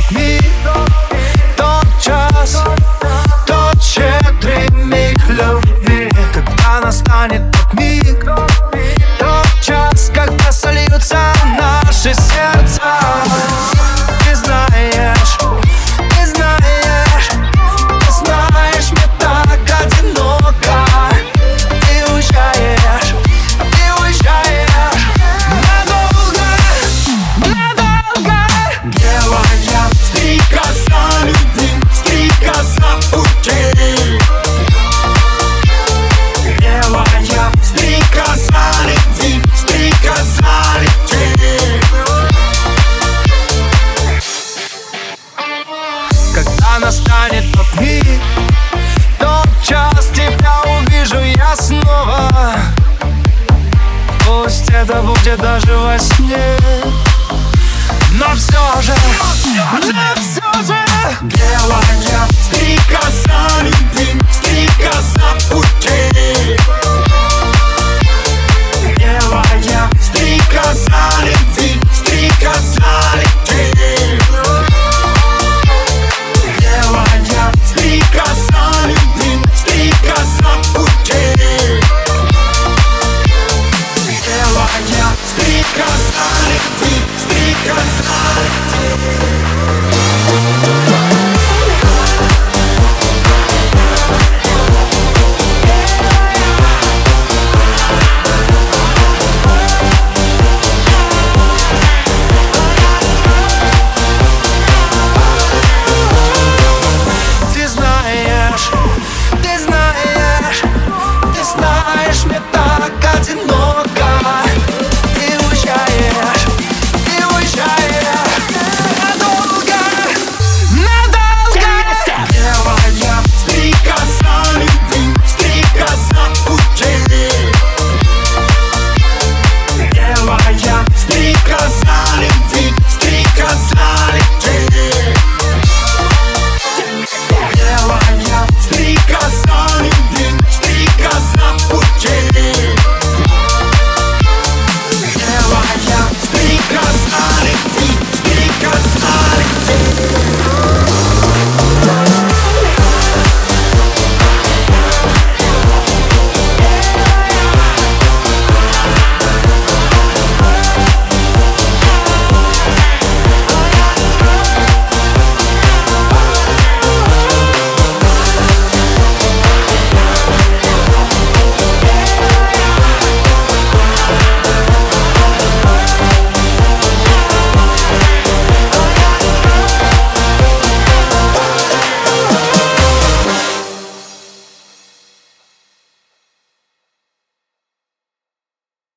тот миг, тот час, тот щедрый миг любви. Когда настанет тот миг, тот час, когда сольются наши сердца. Ты знаешь, ты знаешь, ты знаешь, мне так одиноко. Ты уезжаешь, ты уезжаешь надолго, надолго. Белая стрекоза любви, стрекоза путей. Белая стрекоза любви, стрекоза летей. Когда настанет тот миг, тот час, тебя увижу я снова. Пусть это будет даже во сне, но все же, Белая стрекоза любви, стрекоза путей.